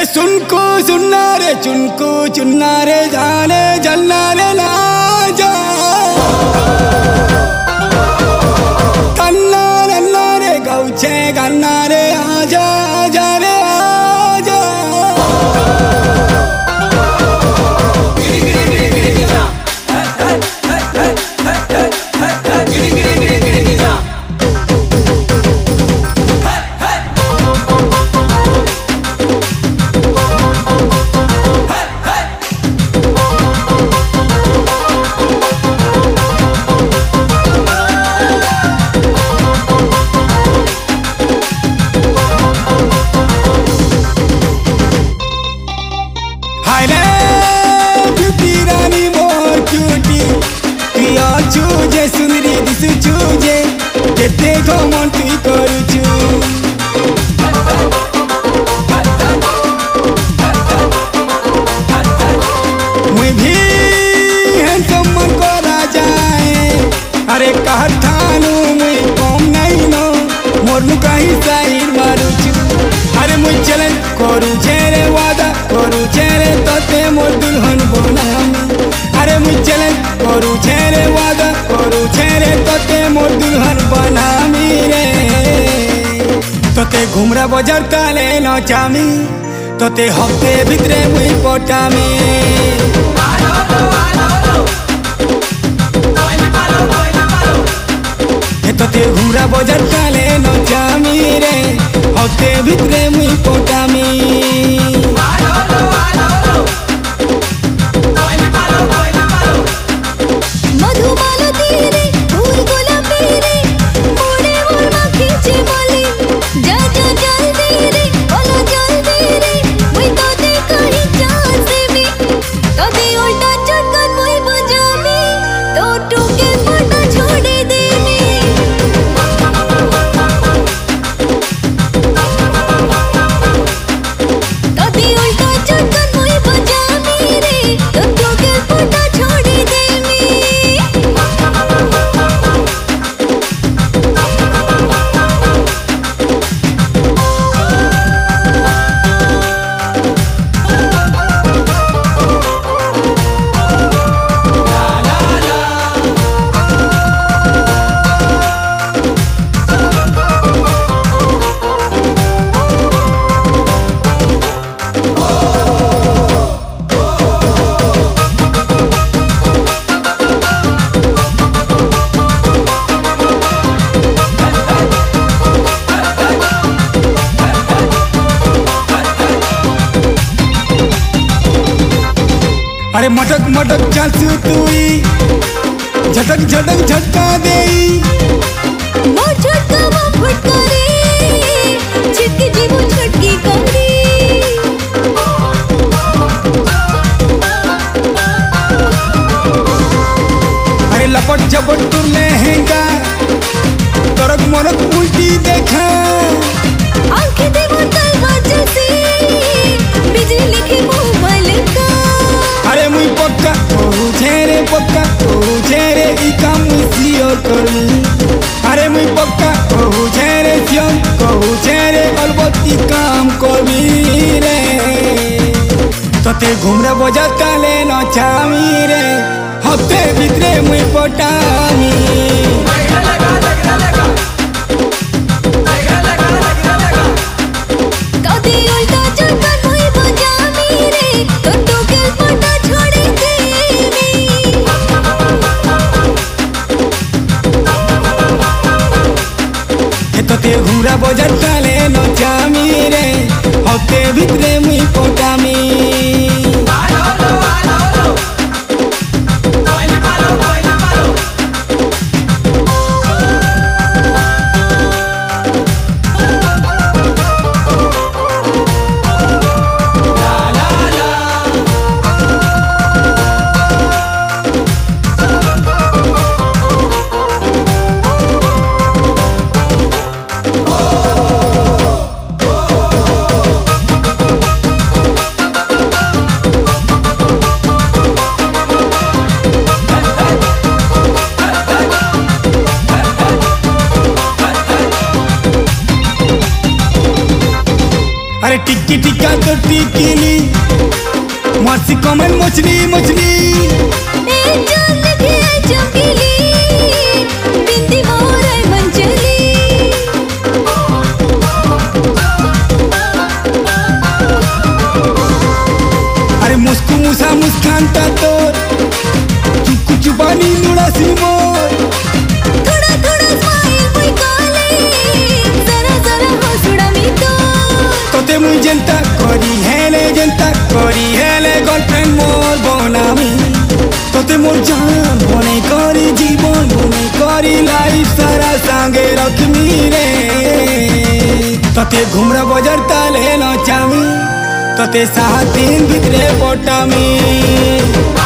सुनको सुनना रे चुनको चुनना रे जाने जलना रे ना जा कन्ना नन्ना रे गौचे गन्ना रे आजा आजा रे आजा चूजे सुंदरी दिसु चूजे केते घमन तुई करूचु मुई भी हैंडसम मन करा जाए अरे कहतानु मुई कम नहीं नो मोरनु कहीं साइड मारूचु अरे मुई चैलेंज करू छेरे वादा करू छेरे तते मोर दुल्हन बनामी अरे मुई चैलेंज करू छेरे वादा करू छेरे तते मोर दुल्हन बनामी रे तते घुमरा बाजार काले नचामी तते हफ्ते भितरे मुई पटामी तते घुमरा बाजार काले नचामी रे हफ्ते भितरे मुई पटामी अरे मटक मटक चालू तुई झटक झटक झटका देई वो झटका वो फटका रे झटकी जी वो झटकी करी अरे लपट झपट तू लहंगा तरक मरक उल्टी देखा आंखें दे वो तलवार जैसी बिजली की मोबाइल का अरे मुई पक्का कहू छेरे ई काम सियोर करनी अरे मुई पक्का कहू छेरे सियोर कहू छेरे अलबत्ती काम करनी रे तते घुमरा बाजार काले नचामी रे हफ्ते भितरे मुई पटामी तते घुमरा बाजार काले नचामी रे हफ्ते भितरे मुई पटामी अरे टिक्की टिक्का तो टिक्कीली मस्ती कमल मछली मछली ए जान लगे चमकीली बिंदी मोर मंचली अरे मुस्कु मुसा मुस्कान ता तोर चुप चुपानी नुड़ासी मोर थोड़ा थोड़ा स्माइल मुई काले जरा जरा हंसुड़ा मी तोते मुई जनता करी हेले गर्लफ्रेंड मोर बनामी तोते मोर जान बने करी जीवन बने करी लाइफ सारा सांगे रखमी रे तोते घुमरा बजार ताले नचामी तोते 7 दिन भितरे पटामी।